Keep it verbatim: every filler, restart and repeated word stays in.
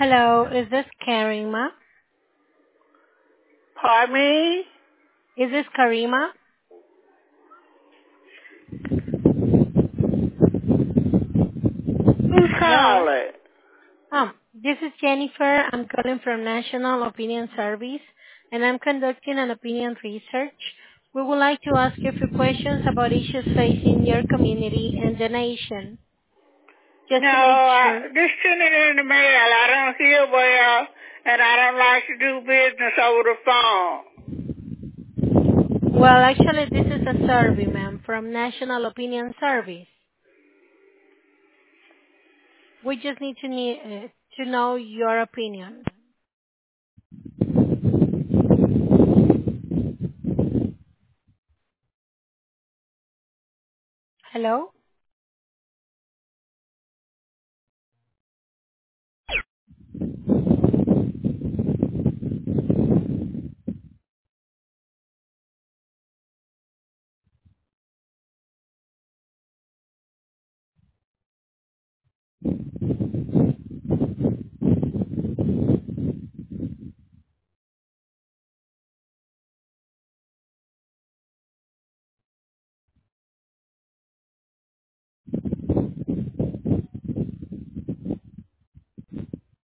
Hello, is this Karima? Pardon me? Is this Karima? Who's Hello? calling? Um, this is Jennifer. I'm calling from National Opinion Service, and I'm conducting an opinion research. We would like to ask you a few questions about issues facing your community and the nation, just No, to make I, sure. just send it in the mail. I don't hear well, and I don't like to do business over the phone. Well, actually, this is a survey, ma'am, from National Opinion Service. We just need to need, uh, to know your opinion. Hello?